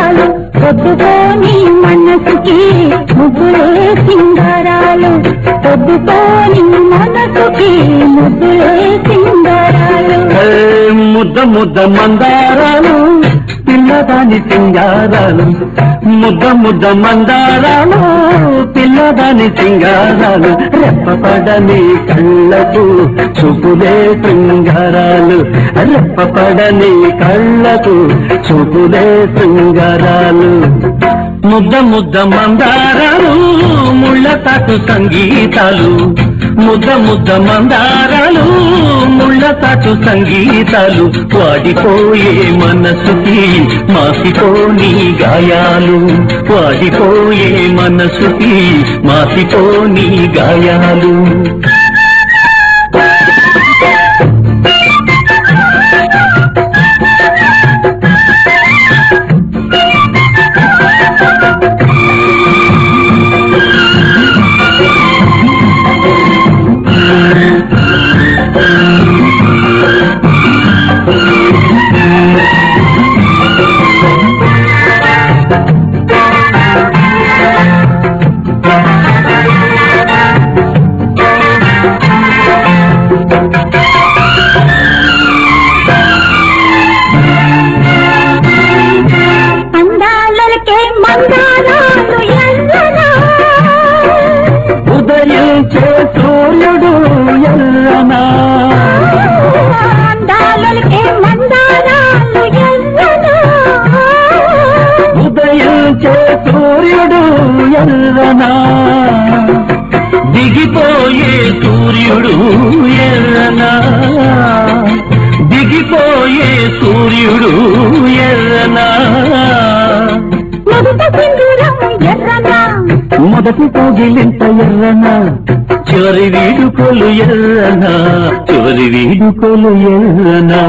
సింగారాలు పొద్దుకోని మనసుకి ముద్దులే సింగారాలు పొద్దుకోని మనసుకి ముద్దులే సింగారాలు ముద్ద ముద్ద మందారాలు పిల్లదాని సింగారాలు ముద్ద ముద్ద మందారాలు పిల్లదాని సింగారాలు రెప్పపడని కళ్ళకు చూపులే శృంగారాలు రెప్పపడని కళ్ళకు చూపులే శృంగారాలు ముద్ద ముద్ద మందారాలు ముళ్ళతాకు సంగీతాలు ముద్ద ముద్ద మందారాలు ముళ్ళతాకు సంగీతాలు వాడిపోయే మనసుకి మాసిపోని గాయాలు వాడిపోయే మనసుకి మాసిపోని గాయాలు ఉదయించే సూర్యుడు ఎల్లనా అందాలకే మందారాలు ఎల్లనా ఉదయించే సూర్యుడు ఎల్లనా దిగిపోయే సూర్యుడు ఎల్లనా దిగిపోయే సూర్యుడు ఎల్లనా మొదటి కోగిలింత ఎర్రనా చివరి వీడుకోలు ఎర్రనా చివరి వీడుకోలు ఎర్రనా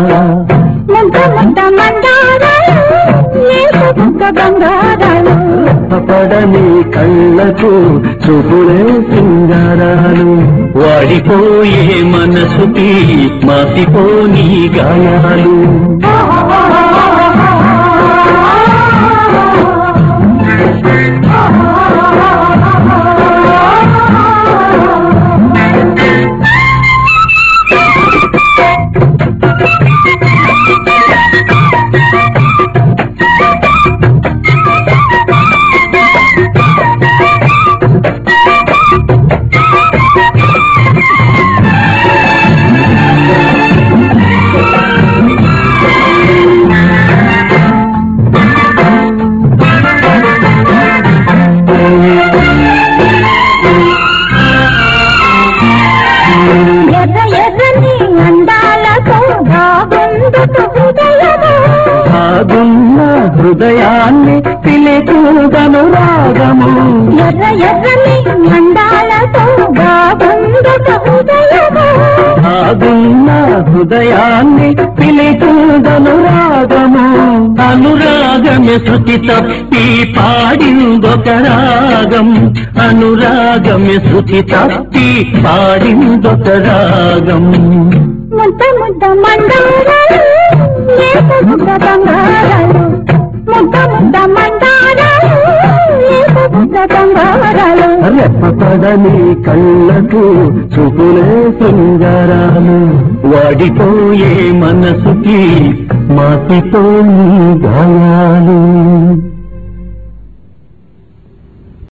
పడని కళ్ళకు చూపులే సింగారాలు వాడిపోయే మనసుకి మాసిపోని గాయాలు బాగున్న హృదయాన్ని పిలిచూదను రాగము ఎర్ర ఎర్రని మండాలతో బాగుందట హృదయము బాగున్న హృదయాన్ని పిలిచూదను రాగము అనురాగమే శృతి తప్పి పాడిందొక రాగం అనురాగమే శృతి తప్పి పాడిందొక రాగం ముద్ద ముద్ద మందారాలు లేత ముద్ద బంగారాలు ముద్ద ముద్ద మందారాలు లేత ముద్ద బంగారాలు రెప్పపడని కళ్ళకు చూపులే శృంగారాలు వాడిపోయే మనసుకి మాసిపోని గాయాలు